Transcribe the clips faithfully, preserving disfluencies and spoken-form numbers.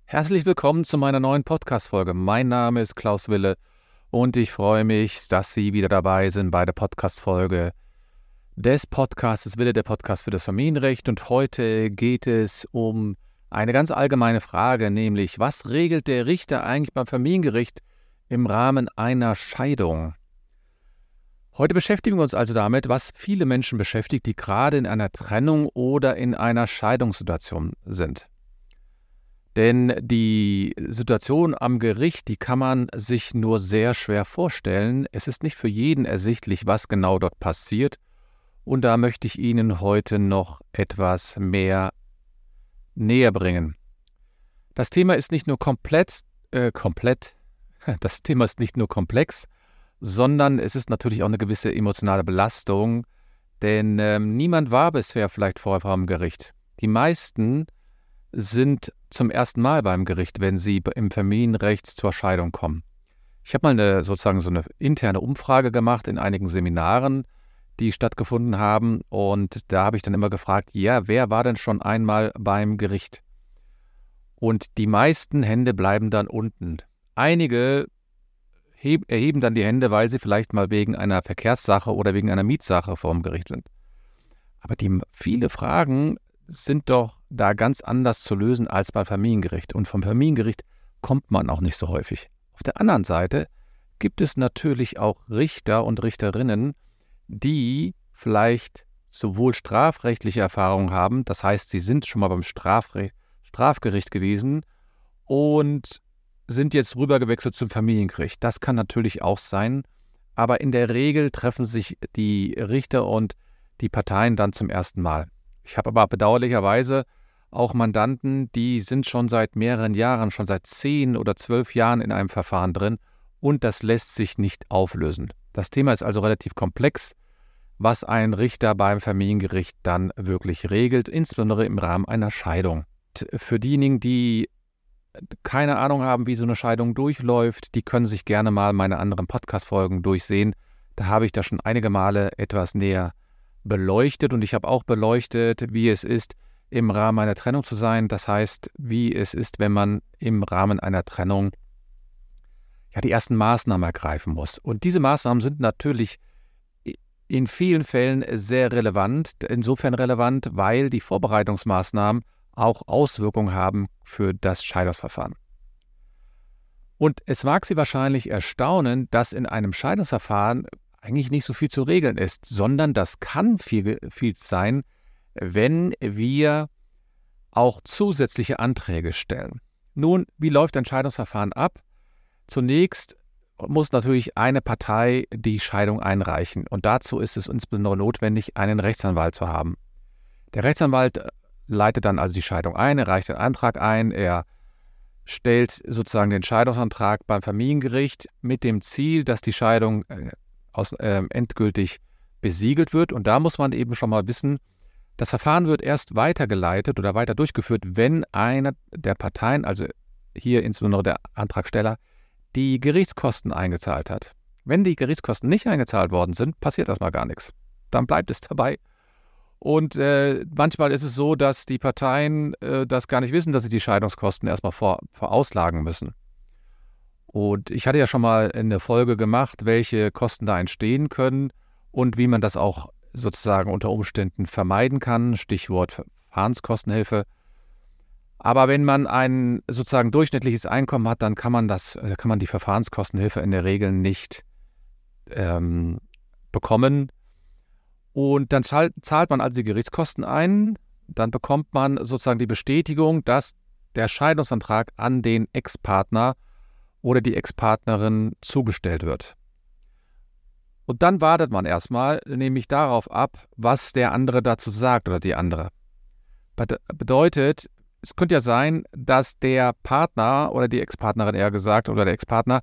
Herzlich willkommen zu meiner neuen Podcast-Folge. Mein Name ist Klaus Wille und ich freue mich, dass Sie wieder dabei sind bei der Podcast-Folge des Podcasts Wille, der Podcast für das Familienrecht. Und heute geht es um eine ganz allgemeine Frage, nämlich was regelt der Richter eigentlich beim Familiengericht im Rahmen einer Scheidung? Heute beschäftigen wir uns also damit, was viele Menschen beschäftigt, die gerade in einer Trennung oder in einer Scheidungssituation sind. Denn die Situation am Gericht, die kann man sich nur sehr schwer vorstellen. Es ist nicht für jeden ersichtlich, was genau dort passiert. Und da möchte ich Ihnen heute noch etwas mehr näher bringen. Das Thema ist nicht nur komplett, äh, komplett, das Thema ist nicht nur komplex, sondern es ist natürlich auch eine gewisse emotionale Belastung, denn ähm, niemand war bisher vielleicht vorher vor dem Gericht. Die meisten sind zum ersten Mal beim Gericht, wenn sie im Familienrecht zur Scheidung kommen. Ich habe mal eine, sozusagen so eine interne Umfrage gemacht in einigen Seminaren, die stattgefunden haben, und da habe ich dann immer gefragt, ja, wer war denn schon einmal beim Gericht? Und die meisten Hände bleiben dann unten. Einige heb, erheben dann die Hände, weil sie vielleicht mal wegen einer Verkehrssache oder wegen einer Mietsache vor dem Gericht sind. Aber die viele Fragen sind doch da ganz anders zu lösen als beim Familiengericht. Und vom Familiengericht kommt man auch nicht so häufig. Auf der anderen Seite gibt es natürlich auch Richter und Richterinnen, die vielleicht sowohl strafrechtliche Erfahrungen haben, das heißt, sie sind schon mal beim Strafre- Strafgericht gewesen und sind jetzt rübergewechselt zum Familiengericht. Das kann natürlich auch sein, aber in der Regel treffen sich die Richter und die Parteien dann zum ersten Mal. Ich habe aber bedauerlicherweise auch Mandanten, die sind schon seit mehreren Jahren, schon seit zehn oder zwölf Jahren in einem Verfahren drin und das lässt sich nicht auflösen. Das Thema ist also relativ komplex, was ein Richter beim Familiengericht dann wirklich regelt, insbesondere im Rahmen einer Scheidung. Für diejenigen, die keine Ahnung haben, wie so eine Scheidung durchläuft, die können sich gerne mal meine anderen Podcast-Folgen durchsehen. Da habe ich da schon einige Male etwas näher beleuchtet und ich habe auch beleuchtet, wie es ist, im Rahmen einer Trennung zu sein. Das heißt, wie es ist, wenn man im Rahmen einer Trennung ja die ersten Maßnahmen ergreifen muss. Und diese Maßnahmen sind natürlich in vielen Fällen sehr relevant, insofern relevant, weil die Vorbereitungsmaßnahmen auch Auswirkungen haben für das Scheidungsverfahren. Und es mag Sie wahrscheinlich erstaunen, dass in einem Scheidungsverfahren eigentlich nicht so viel zu regeln ist, sondern das kann viel, viel sein, wenn wir auch zusätzliche Anträge stellen. Nun, wie läuft ein Scheidungsverfahren ab? Zunächst muss natürlich eine Partei die Scheidung einreichen und dazu ist es insbesondere notwendig, einen Rechtsanwalt zu haben. Der Rechtsanwalt leitet dann also die Scheidung ein, er reicht den Antrag ein, er stellt sozusagen den Scheidungsantrag beim Familiengericht mit dem Ziel, dass die Scheidung äh, aus, äh, endgültig besiegelt wird. Und da muss man eben schon mal wissen, das Verfahren wird erst weitergeleitet oder weiter durchgeführt, wenn eine der Parteien, also hier insbesondere der Antragsteller, die Gerichtskosten eingezahlt hat. Wenn die Gerichtskosten nicht eingezahlt worden sind, passiert erstmal gar nichts. Dann bleibt es dabei. Und äh, manchmal ist es so, dass die Parteien äh, das gar nicht wissen, dass sie die Scheidungskosten erstmal vor, vorauslagen müssen. Und ich hatte ja schon mal eine Folge gemacht, welche Kosten da entstehen können und wie man das auch sozusagen unter Umständen vermeiden kann, Stichwort Verfahrenskostenhilfe. Aber wenn man ein sozusagen durchschnittliches Einkommen hat, dann kann man das, kann man die Verfahrenskostenhilfe in der Regel nicht ähm, bekommen. Und dann zahlt man also die Gerichtskosten ein, dann bekommt man sozusagen die Bestätigung, dass der Scheidungsantrag an den Ex-Partner oder die Ex-Partnerin zugestellt wird. Und dann wartet man erstmal, nämlich darauf ab, was der andere dazu sagt oder die andere. Bedeutet, es könnte ja sein, dass der Partner oder die Ex-Partnerin eher gesagt oder der Ex-Partner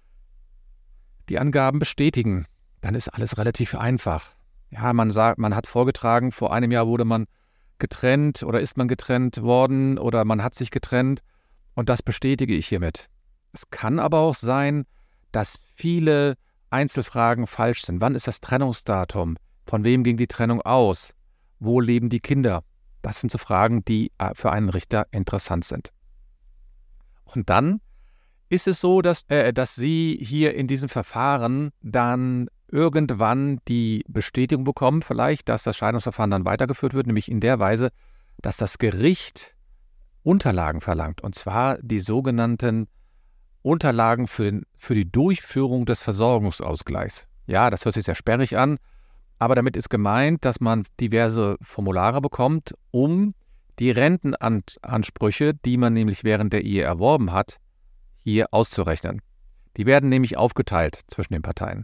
die Angaben bestätigen. Dann ist alles relativ einfach. Ja, man sagt, man hat vorgetragen, vor einem Jahr wurde man getrennt oder ist man getrennt worden oder man hat sich getrennt und das bestätige ich hiermit. Es kann aber auch sein, dass viele Einzelfragen falsch sind. Wann ist das Trennungsdatum? Von wem ging die Trennung aus? Wo leben die Kinder? Das sind so Fragen, die für einen Richter interessant sind. Und dann ist es so, dass, äh, dass Sie hier in diesem Verfahren dann irgendwann die Bestätigung bekommen, vielleicht, dass das Scheidungsverfahren dann weitergeführt wird, nämlich in der Weise, dass das Gericht Unterlagen verlangt, und zwar die sogenannten Unterlagen für, den, für die Durchführung des Versorgungsausgleichs. Ja, das hört sich sehr sperrig an, aber damit ist gemeint, dass man diverse Formulare bekommt, um die Rentenansprüche, die man nämlich während der Ehe erworben hat, hier auszurechnen. Die werden nämlich aufgeteilt zwischen den Parteien.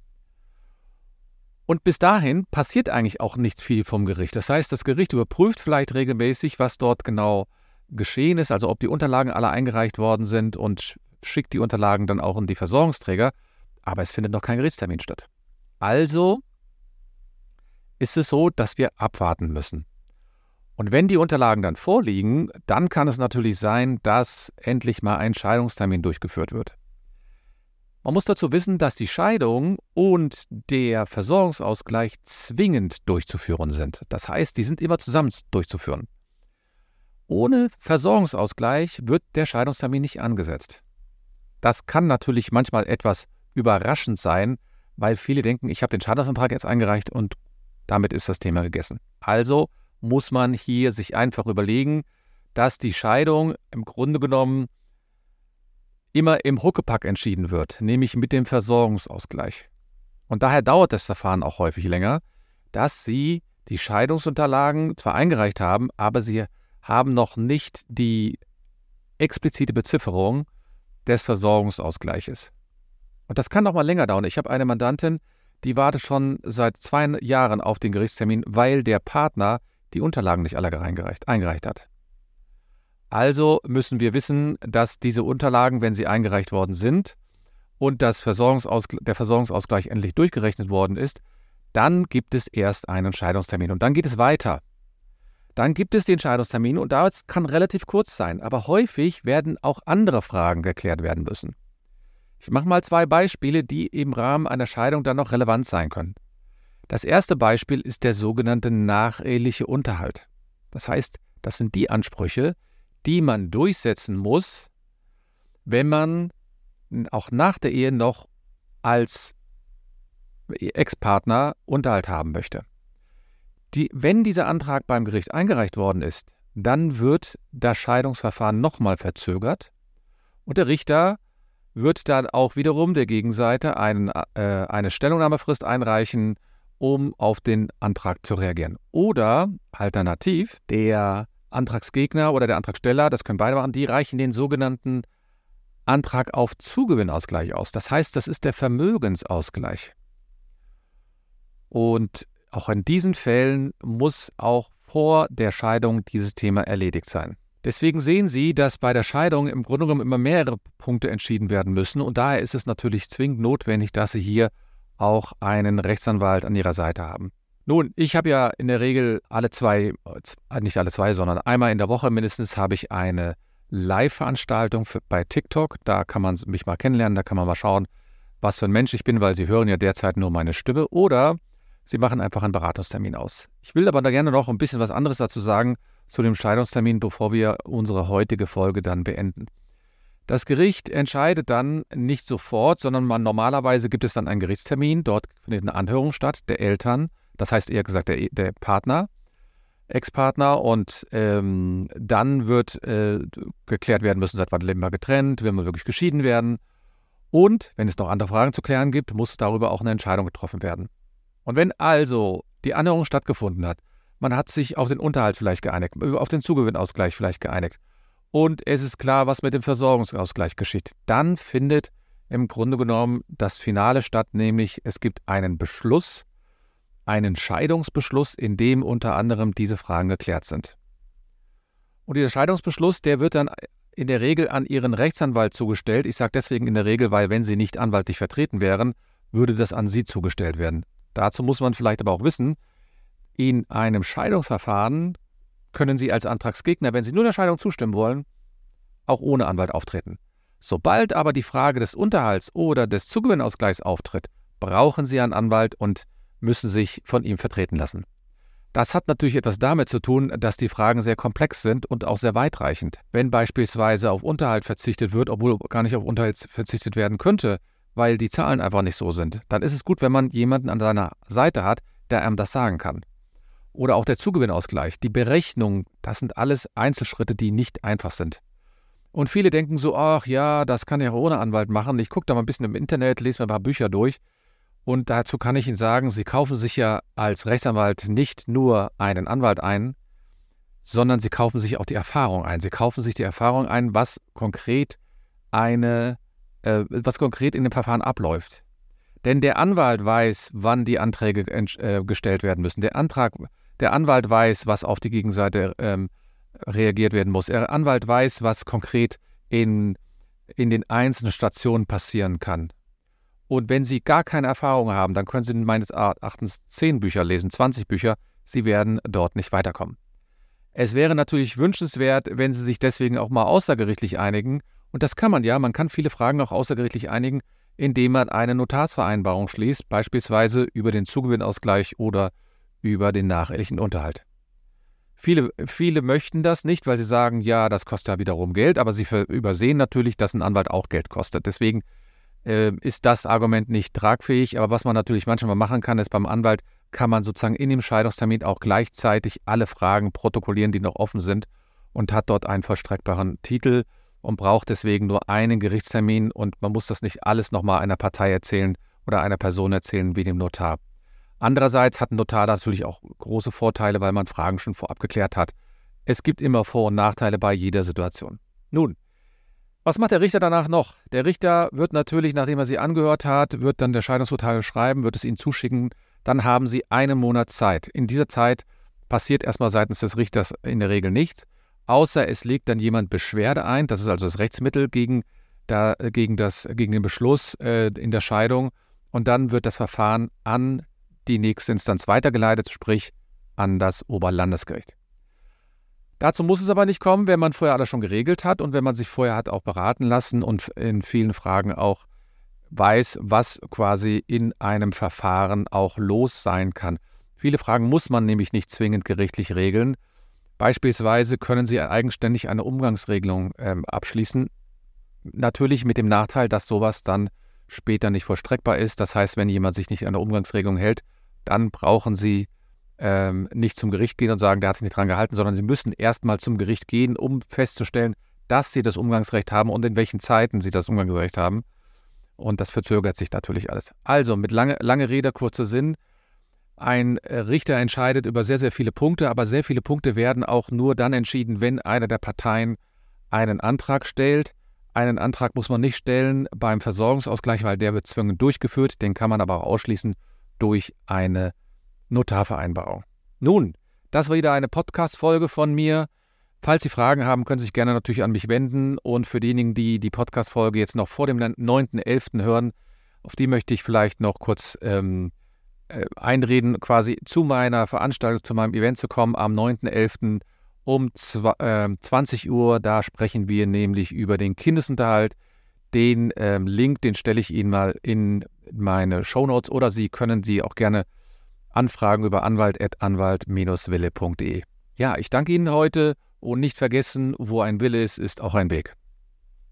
Und bis dahin passiert eigentlich auch nicht viel vom Gericht. Das heißt, das Gericht überprüft vielleicht regelmäßig, was dort genau geschehen ist, also ob die Unterlagen alle eingereicht worden sind, und schickt die Unterlagen dann auch an die Versorgungsträger, aber es findet noch kein Gerichtstermin statt. Also ist es so, dass wir abwarten müssen. Und wenn die Unterlagen dann vorliegen, dann kann es natürlich sein, dass endlich mal ein Scheidungstermin durchgeführt wird. Man muss dazu wissen, dass die Scheidung und der Versorgungsausgleich zwingend durchzuführen sind. Das heißt, die sind immer zusammen durchzuführen. Ohne Versorgungsausgleich wird der Scheidungstermin nicht angesetzt. Das kann natürlich manchmal etwas überraschend sein, weil viele denken, ich habe den Scheidungsantrag jetzt eingereicht und damit ist das Thema gegessen. Also muss man hier sich einfach überlegen, dass die Scheidung im Grunde genommen immer im Huckepack entschieden wird, nämlich mit dem Versorgungsausgleich. Und daher dauert das Verfahren auch häufig länger, dass Sie die Scheidungsunterlagen zwar eingereicht haben, aber Sie haben noch nicht die explizite Bezifferung des Versorgungsausgleiches. Und das kann noch mal länger dauern. Ich habe eine Mandantin, die wartet schon seit zwei Jahren auf den Gerichtstermin, weil der Partner die Unterlagen nicht alle eingereicht, eingereicht hat. Also müssen wir wissen, dass diese Unterlagen, wenn sie eingereicht worden sind und das Versorgungsausgleich, der Versorgungsausgleich endlich durchgerechnet worden ist, dann gibt es erst einen Scheidungstermin. Und dann geht es weiter. Dann gibt es den Scheidungstermin und das kann relativ kurz sein, aber häufig werden auch andere Fragen geklärt werden müssen. Ich mache mal zwei Beispiele, die im Rahmen einer Scheidung dann noch relevant sein können. Das erste Beispiel ist der sogenannte nacheheliche Unterhalt. Das heißt, das sind die Ansprüche, die man durchsetzen muss, wenn man auch nach der Ehe noch als Ex-Partner Unterhalt haben möchte. Die, wenn dieser Antrag beim Gericht eingereicht worden ist, dann wird das Scheidungsverfahren nochmal verzögert und der Richter wird dann auch wiederum der Gegenseite einen, äh, eine Stellungnahmefrist einreichen, um auf den Antrag zu reagieren. Oder alternativ, der Antragsgegner oder der Antragsteller, das können beide machen, die reichen den sogenannten Antrag auf Zugewinnausgleich aus. Das heißt, das ist der Vermögensausgleich. Und auch in diesen Fällen muss auch vor der Scheidung dieses Thema erledigt sein. Deswegen sehen Sie, dass bei der Scheidung im Grunde genommen immer mehrere Punkte entschieden werden müssen und daher ist es natürlich zwingend notwendig, dass Sie hier auch einen Rechtsanwalt an Ihrer Seite haben. Nun, ich habe ja in der Regel alle zwei, nicht alle zwei, sondern einmal in der Woche mindestens habe ich eine Live-Veranstaltung für, bei TikTok. Da kann man mich mal kennenlernen, da kann man mal schauen, was für ein Mensch ich bin, weil Sie hören ja derzeit nur meine Stimme. Oder Sie machen einfach einen Beratungstermin aus. Ich will aber da gerne noch ein bisschen was anderes dazu sagen zu dem Scheidungstermin, bevor wir unsere heutige Folge dann beenden. Das Gericht entscheidet dann nicht sofort, sondern man, normalerweise gibt es dann einen Gerichtstermin. Dort findet eine Anhörung statt der Eltern. Das heißt eher gesagt der, der Partner, Ex-Partner und ähm, dann wird äh, geklärt werden müssen, seit wann leben wir getrennt, will man wirklich geschieden werden und wenn es noch andere Fragen zu klären gibt, muss darüber auch eine Entscheidung getroffen werden. Und wenn also die Anhörung stattgefunden hat, man hat sich auf den Unterhalt vielleicht geeinigt, auf den Zugewinnausgleich vielleicht geeinigt und es ist klar, was mit dem Versorgungsausgleich geschieht, dann findet im Grunde genommen das Finale statt, nämlich es gibt einen Beschluss, einen Scheidungsbeschluss, in dem unter anderem diese Fragen geklärt sind. Und dieser Scheidungsbeschluss, der wird dann in der Regel an Ihren Rechtsanwalt zugestellt. Ich sage deswegen in der Regel, weil wenn Sie nicht anwaltlich vertreten wären, würde das an Sie zugestellt werden. Dazu muss man vielleicht aber auch wissen, in einem Scheidungsverfahren können Sie als Antragsgegner, wenn Sie nur der Scheidung zustimmen wollen, auch ohne Anwalt auftreten. Sobald aber die Frage des Unterhalts oder des Zugewinnausgleichs auftritt, brauchen Sie einen Anwalt und müssen sich von ihm vertreten lassen. Das hat natürlich etwas damit zu tun, dass die Fragen sehr komplex sind und auch sehr weitreichend. Wenn beispielsweise auf Unterhalt verzichtet wird, obwohl gar nicht auf Unterhalt verzichtet werden könnte, weil die Zahlen einfach nicht so sind, dann ist es gut, wenn man jemanden an seiner Seite hat, der einem das sagen kann. Oder auch der Zugewinnausgleich, die Berechnung, das sind alles Einzelschritte, die nicht einfach sind. Und viele denken so, ach ja, das kann ich auch ohne Anwalt machen. Ich gucke da mal ein bisschen im Internet, lese mir ein paar Bücher durch. Und dazu kann ich Ihnen sagen, Sie kaufen sich ja als Rechtsanwalt nicht nur einen Anwalt ein, sondern Sie kaufen sich auch die Erfahrung ein. Sie kaufen sich die Erfahrung ein, was konkret eine, äh, was konkret in dem Verfahren abläuft. Denn der Anwalt weiß, wann die Anträge äh, gestellt werden müssen. Der Antrag, der Anwalt weiß, was auf die Gegenseite ähm, reagiert werden muss. Der Anwalt weiß, was konkret in, in den einzelnen Stationen passieren kann. Und wenn Sie gar keine Erfahrung haben, dann können Sie meines Erachtens zehn Bücher lesen, zwanzig Bücher. Sie werden dort nicht weiterkommen. Es wäre natürlich wünschenswert, wenn Sie sich deswegen auch mal außergerichtlich einigen. Und das kann man ja. Man kann viele Fragen auch außergerichtlich einigen, indem man eine Notarsvereinbarung schließt, beispielsweise über den Zugewinnausgleich oder über den nachehelichen Unterhalt. Viele, viele möchten das nicht, weil sie sagen, ja, das kostet ja wiederum Geld, aber sie übersehen natürlich, dass ein Anwalt auch Geld kostet. Deswegen ist das Argument nicht tragfähig, aber was man natürlich manchmal machen kann, ist beim Anwalt kann man sozusagen in dem Scheidungstermin auch gleichzeitig alle Fragen protokollieren, die noch offen sind und hat dort einen vollstreckbaren Titel und braucht deswegen nur einen Gerichtstermin und man muss das nicht alles nochmal einer Partei erzählen oder einer Person erzählen wie dem Notar. Andererseits hat ein Notar natürlich auch große Vorteile, weil man Fragen schon vorab geklärt hat. Es gibt immer Vor- und Nachteile bei jeder Situation. Nun, was macht der Richter danach noch? Der Richter wird natürlich, nachdem er Sie angehört hat, wird dann der Scheidungsurteil schreiben, wird es Ihnen zuschicken. Dann haben Sie einen Monat Zeit. In dieser Zeit passiert erstmal seitens des Richters in der Regel nichts, außer es legt dann jemand Beschwerde ein. Das ist also das Rechtsmittel gegen, da, gegen, das, gegen den Beschluss äh, in der Scheidung. Und dann wird das Verfahren an die nächste Instanz weitergeleitet, sprich an das Oberlandesgericht. Dazu muss es aber nicht kommen, wenn man vorher alles schon geregelt hat und wenn man sich vorher hat auch beraten lassen und in vielen Fragen auch weiß, was quasi in einem Verfahren auch los sein kann. Viele Fragen muss man nämlich nicht zwingend gerichtlich regeln. Beispielsweise können Sie eigenständig eine Umgangsregelung äh, abschließen. Natürlich mit dem Nachteil, dass sowas dann später nicht vollstreckbar ist. Das heißt, wenn jemand sich nicht an der Umgangsregelung hält, dann brauchen Sie Ähm, nicht zum Gericht gehen und sagen, der hat sich nicht dran gehalten, sondern Sie müssen erstmal zum Gericht gehen, um festzustellen, dass Sie das Umgangsrecht haben und in welchen Zeiten Sie das Umgangsrecht haben. Und das verzögert sich natürlich alles. Also mit lange, lange Rede, kurzer Sinn. Ein Richter entscheidet über sehr, sehr viele Punkte, aber sehr viele Punkte werden auch nur dann entschieden, wenn eine der Parteien einen Antrag stellt. Einen Antrag muss man nicht stellen beim Versorgungsausgleich, weil der wird zwingend durchgeführt. Den kann man aber auch ausschließen durch eine Notarvereinbarung. Nun, das war wieder eine Podcast-Folge von mir. Falls Sie Fragen haben, können Sie sich gerne natürlich an mich wenden. Und für diejenigen, die die Podcast-Folge jetzt noch vor dem neunten elften hören, auf die möchte ich vielleicht noch kurz ähm, äh, einreden, quasi zu meiner Veranstaltung, zu meinem Event zu kommen am neunten elften um zwanzig Uhr. Da sprechen wir nämlich über den Kindesunterhalt. Den ähm, Link, den stelle ich Ihnen mal in meine Shownotes oder Sie können sie auch gerne anfragen über anwalt at anwalt dash wille punkt de. Ja, ich danke Ihnen heute und nicht vergessen, wo ein Wille ist, ist auch ein Weg.